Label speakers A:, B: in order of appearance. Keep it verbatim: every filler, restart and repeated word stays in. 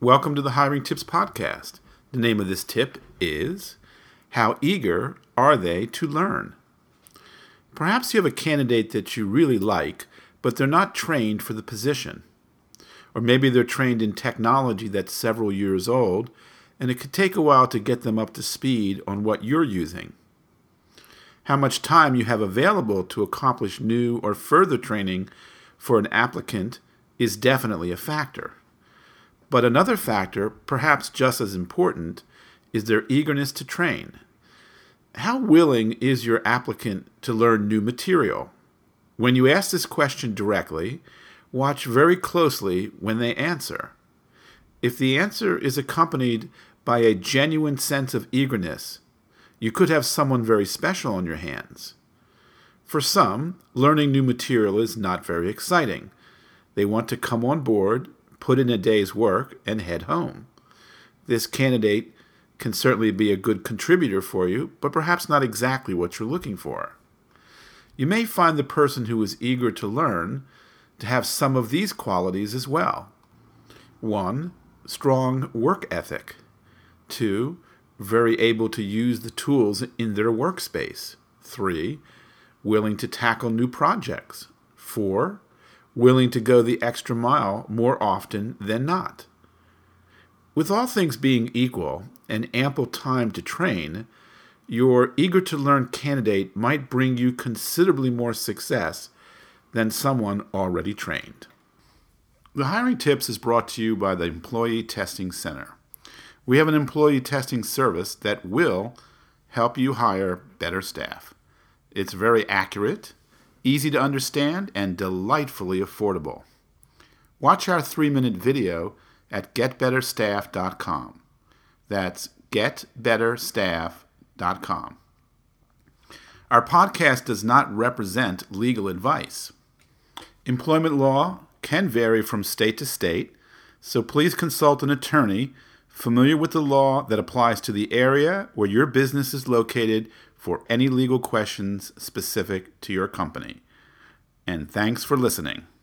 A: Welcome to the Hiring Tips Podcast. The name of this tip is, How Eager Are They to Learn? Perhaps you have a candidate that you really like, but they're not trained for the position. Or maybe they're trained in technology that's several years old, and it could take a while to get them up to speed on what you're using. How much time you have available to accomplish new or further training for an applicant is definitely a factor. But another factor, perhaps just as important, is their eagerness to train. How willing is your applicant to learn new material? When you ask this question directly, watch very closely when they answer. If the answer is accompanied by a genuine sense of eagerness, you could have someone very special on your hands. For some, learning new material is not very exciting. They want to come on board, put in a day's work, and head home. This candidate can certainly be a good contributor for you, but perhaps not exactly what you're looking for. You may find the person who is eager to learn to have some of these qualities as well. One, strong work ethic. Two, very able to use the tools in their workspace. Three, willing to tackle new projects. Four, willing to go the extra mile more often than not. With all things being equal and ample time to train, your eager-to-learn candidate might bring you considerably more success than someone already trained. The Hiring Tips is brought to you by the Employee Testing Center. We have an employee testing service that will help you hire better staff. It's very accurate, easy to understand, and delightfully affordable. Watch our three-minute video at get better staff dot com. That's get better staff dot com. Our podcast does not represent legal advice. Employment law can vary from state to state, so please consult an attorney familiar with the law that applies to the area where your business is located for any legal questions specific to your company. And thanks for listening.